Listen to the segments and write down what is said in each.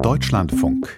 Deutschlandfunk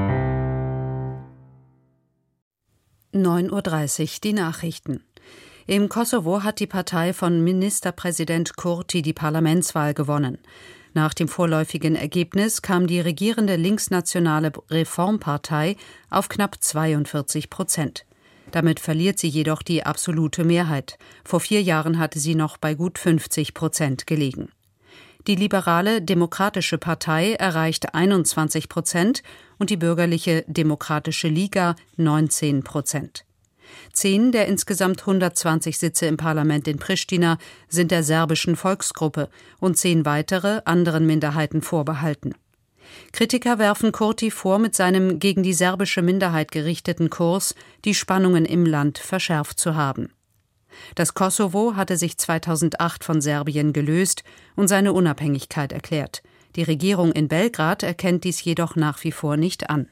9:30 Uhr die Nachrichten. Im Kosovo hat die Partei von Ministerpräsident Kurti die Parlamentswahl gewonnen. Nach dem vorläufigen Ergebnis kam die regierende linksnationale Reformpartei auf knapp 42%. Damit verliert sie jedoch die absolute Mehrheit. Vor 4 Jahren hatte sie noch bei gut 50% gelegen. Die liberale Demokratische Partei erreicht 21% und die bürgerliche Demokratische Liga 19%. 10 der insgesamt 120 Sitze im Parlament in Pristina sind der serbischen Volksgruppe und 10 weitere anderen Minderheiten vorbehalten. Kritiker werfen Kurti vor, mit seinem gegen die serbische Minderheit gerichteten Kurs die Spannungen im Land verschärft zu haben. Das Kosovo hatte sich 2008 von Serbien gelöst und seine Unabhängigkeit erklärt. Die Regierung in Belgrad erkennt dies jedoch nach wie vor nicht an.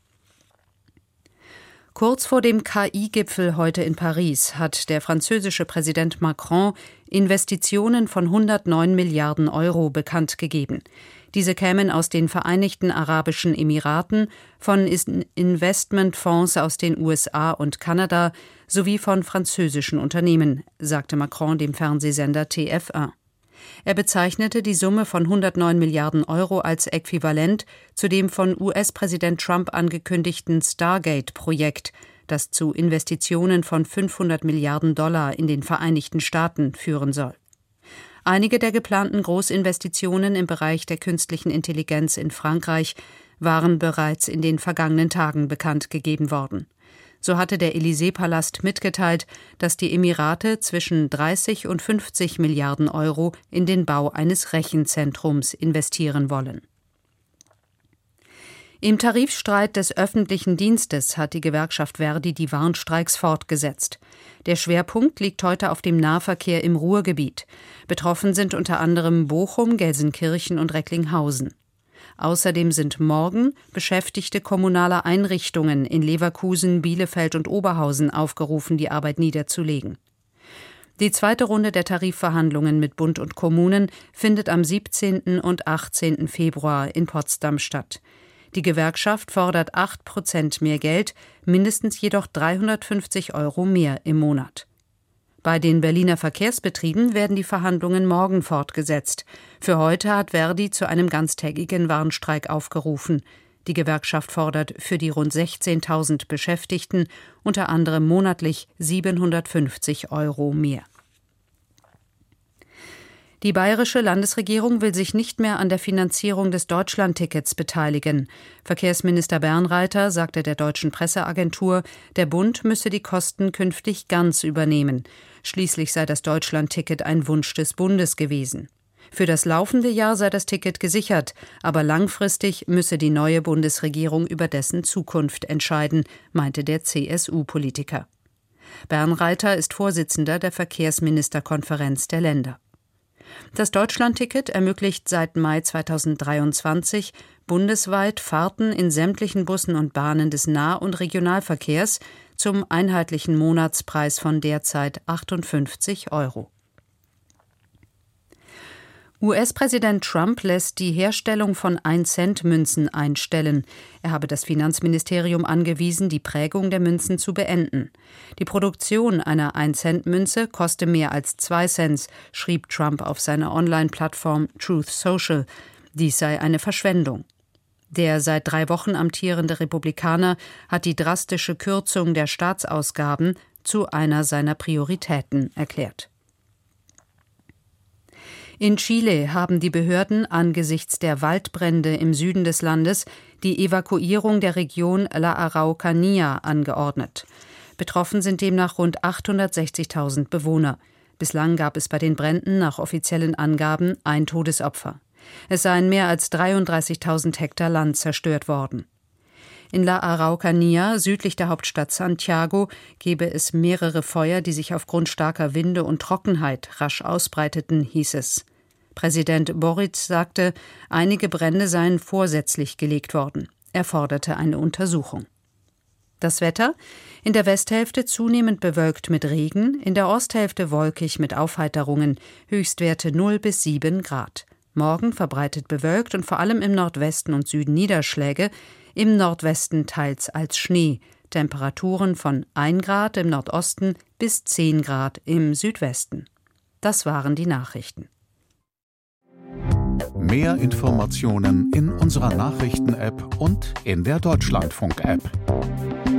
Kurz vor dem KI-Gipfel heute in Paris hat der französische Präsident Macron Investitionen von 109 Milliarden Euro bekannt gegeben. Diese kämen aus den Vereinigten Arabischen Emiraten, von Investmentfonds aus den USA und Kanada sowie von französischen Unternehmen, sagte Macron dem Fernsehsender TF1. Er bezeichnete die Summe von 109 Milliarden Euro als äquivalent zu dem von US-Präsident Trump angekündigten Stargate-Projekt, das zu Investitionen von 500 Milliarden Dollar in den Vereinigten Staaten führen soll. Einige der geplanten Großinvestitionen im Bereich der künstlichen Intelligenz in Frankreich waren bereits in den vergangenen Tagen bekannt gegeben worden. So hatte der Élysée-Palast mitgeteilt, dass die Emirate zwischen 30 und 50 Milliarden Euro in den Bau eines Rechenzentrums investieren wollen. Im Tarifstreit des öffentlichen Dienstes hat die Gewerkschaft ver.di die Warnstreiks fortgesetzt. Der Schwerpunkt liegt heute auf dem Nahverkehr im Ruhrgebiet. Betroffen sind unter anderem Bochum, Gelsenkirchen und Recklinghausen. Außerdem sind morgen Beschäftigte kommunaler Einrichtungen in Leverkusen, Bielefeld und Oberhausen aufgerufen, die Arbeit niederzulegen. Die zweite Runde der Tarifverhandlungen mit Bund und Kommunen findet am 17. und 18. Februar in Potsdam statt. Die Gewerkschaft fordert 8% mehr Geld, mindestens jedoch 350 Euro mehr im Monat. Bei den Berliner Verkehrsbetrieben werden die Verhandlungen morgen fortgesetzt. Für heute hat ver.di zu einem ganztägigen Warnstreik aufgerufen. Die Gewerkschaft fordert für die rund 16.000 Beschäftigten unter anderem monatlich 750 Euro mehr. Die bayerische Landesregierung will sich nicht mehr an der Finanzierung des Deutschlandtickets beteiligen. Verkehrsminister Bernreiter sagte der deutschen Presseagentur, der Bund müsse die Kosten künftig ganz übernehmen. Schließlich sei das Deutschlandticket ein Wunsch des Bundes gewesen. Für das laufende Jahr sei das Ticket gesichert, aber langfristig müsse die neue Bundesregierung über dessen Zukunft entscheiden, meinte der CSU-Politiker. Bernreiter ist Vorsitzender der Verkehrsministerkonferenz der Länder. Das Deutschlandticket ermöglicht seit Mai 2023 bundesweit Fahrten in sämtlichen Bussen und Bahnen des Nah- und Regionalverkehrs zum einheitlichen Monatspreis von derzeit 58 Euro. US-Präsident Trump lässt die Herstellung von 1-Cent-Münzen einstellen. Er habe das Finanzministerium angewiesen, die Prägung der Münzen zu beenden. Die Produktion einer 1-Cent-Münze koste mehr als 2 Cent, schrieb Trump auf seiner Online-Plattform Truth Social. Dies sei eine Verschwendung. Der seit 3 Wochen amtierende Republikaner hat die drastische Kürzung der Staatsausgaben zu einer seiner Prioritäten erklärt. In Chile haben die Behörden angesichts der Waldbrände im Süden des Landes die Evakuierung der Region La Araucanía angeordnet. Betroffen sind demnach rund 860.000 Bewohner. Bislang gab es bei den Bränden nach offiziellen Angaben ein Todesopfer. Es seien mehr als 33.000 Hektar Land zerstört worden. In La Araucanía, südlich der Hauptstadt Santiago, gebe es mehrere Feuer, die sich aufgrund starker Winde und Trockenheit rasch ausbreiteten, hieß es. Präsident Boric sagte, einige Brände seien vorsätzlich gelegt worden. Er forderte eine Untersuchung. Das Wetter: in der Westhälfte zunehmend bewölkt mit Regen, in der Osthälfte wolkig mit Aufheiterungen, Höchstwerte 0 bis 7 Grad. Morgen verbreitet bewölkt und vor allem im Nordwesten und Süden Niederschläge, im Nordwesten teils als Schnee. Temperaturen von 1 Grad im Nordosten bis 10 Grad im Südwesten. Das waren die Nachrichten. Mehr Informationen in unserer Nachrichten-App und in der Deutschlandfunk-App.